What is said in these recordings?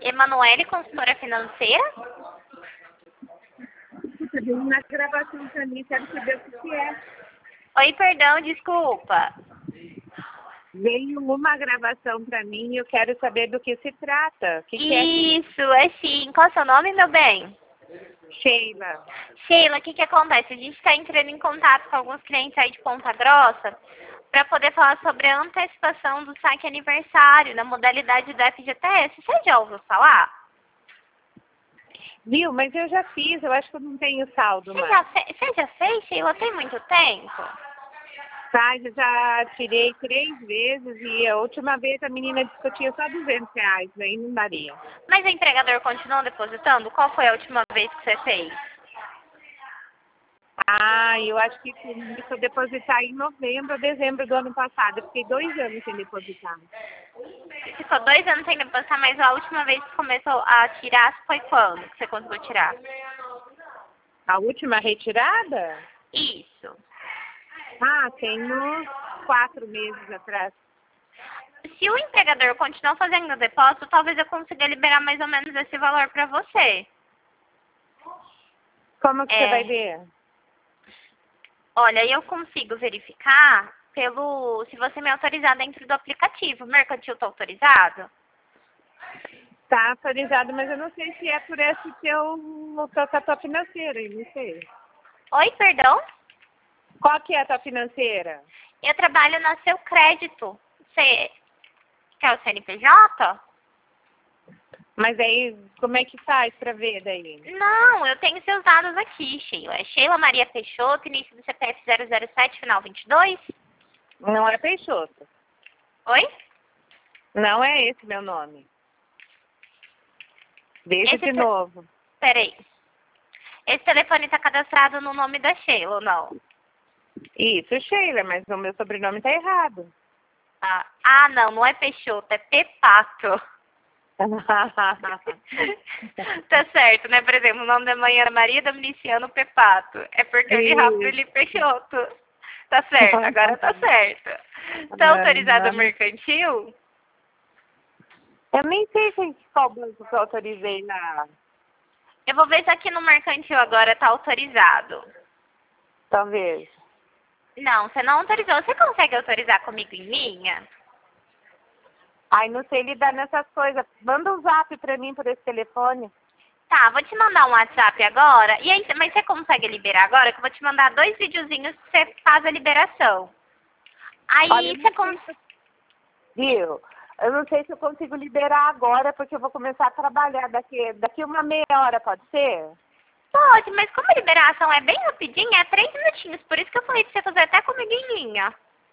Emanuele, consultora financeira? Veio uma gravação pra mim, quero saber o que é. Oi, perdão, desculpa. Veio uma gravação pra mim e eu quero saber do que se trata. O que é? Isso, é sim. Qual é o seu nome, meu bem? Sheila. Sheila, o que acontece? A gente está entrando em contato com alguns clientes aí de Ponta Grossa para poder falar sobre a antecipação do saque aniversário na modalidade do FGTS. Você já ouviu falar? Viu, mas eu já fiz, eu acho que eu não tenho saldo mais. Você já fez, Sheila? Tem muito tempo? Tá, eu já tirei 3 vezes e a última vez a menina disse que eu tinha só R$200, aí não daria. Mas o empregador continua depositando? Qual foi a última vez que você fez? Ah, eu acho que começou a depositar em novembro ou dezembro do ano passado. Eu fiquei 2 anos sem depositar. Ficou 2 anos sem depositar, mas a última vez que começou a tirar foi quando que você conseguiu tirar? A última retirada? Isso. Ah, tem uns 4 meses atrás. Se o empregador continuar fazendo o depósito, talvez eu consiga liberar mais ou menos esse valor para você. Como que você vai ver? Olha, eu consigo verificar se você me autorizar dentro do aplicativo. O mercantil está autorizado? Tá autorizado, mas eu não sei se é por esse tua financeira, eu não sei. Oi, perdão? Qual que é a tua financeira? Eu trabalho na Seu Crédito. Você quer o CNPJ? Mas aí, como é que faz pra ver daí? Não, eu tenho seus dados aqui, Sheila. É Sheila Maria Peixoto, início do CPF 007, final 22? Não é Peixoto. Oi? Não é esse meu nome. Veja de novo. Peraí. Esse telefone está cadastrado no nome da Sheila ou não? Isso, Sheila, mas o meu sobrenome tá errado. Não, não é Peixoto, é Pepato. Tá certo, né? Por exemplo, o nome da mãe era Maria Domiciano Pepato. É porque eu li rápido e li Peixoto. Tá certo, agora tá certo. Tá autorizado o mercantil? Eu nem sei qual banco que eu autorizei na... Eu vou ver se aqui no mercantil agora tá autorizado. Talvez. Não, você não autorizou. Você consegue autorizar comigo em linha? Ai, não sei lidar nessas coisas. Manda um zap pra mim por esse telefone. Tá, vou te mandar um WhatsApp agora. E aí, mas você consegue liberar agora? Que eu vou te mandar 2 videozinhos que você faz a liberação. Aí Olha, você consegue... Viu? Eu não sei se eu consigo liberar agora, porque eu vou começar a trabalhar daqui uma meia hora, pode ser? Pode, mas como a liberação é bem rapidinha, é 3 minutinhos. Por isso que eu falei pra você fazer até comigo em linha.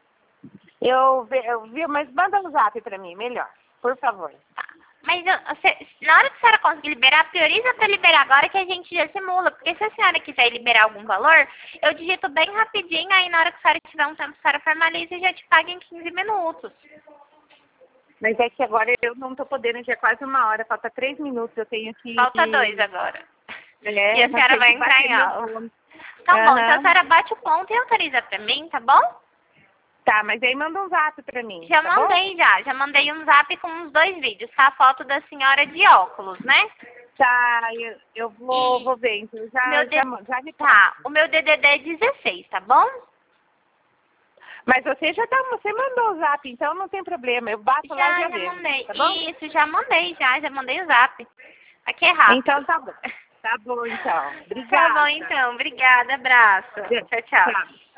Mas manda um zap pra mim, melhor, por favor. Tá. Mas na hora que a senhora conseguir liberar, prioriza pra liberar agora que a gente já simula. Porque se a senhora quiser liberar algum valor, eu digito bem rapidinho, aí na hora que a senhora tiver um tempo, a senhora formaliza e já te paga em 15 minutos. Mas é que agora eu não tô podendo, já é quase 1 hora, falta 3 minutos, eu tenho que... Falta 2 agora. É, e a senhora vai entrar em aula. Tá bom, então a senhora bate o ponto e autoriza pra mim, tá bom? Tá, mas aí manda um zap pra mim. Já tá mandei bom? já mandei um zap com uns 2 vídeos, tá? A foto da senhora de óculos, né? Tá, eu vou ver, então já me Tá, o meu DDD é 16, tá bom? Mas você mandou o zap, então não tem problema, eu bato lá e já vejo, mandei. tá bom? Isso, já mandei o zap. Aqui é rápido. Então tá bom. Tá bom, então. Obrigada. Tá bom, então. Obrigada, abraço. Tchau, tchau. Tchau.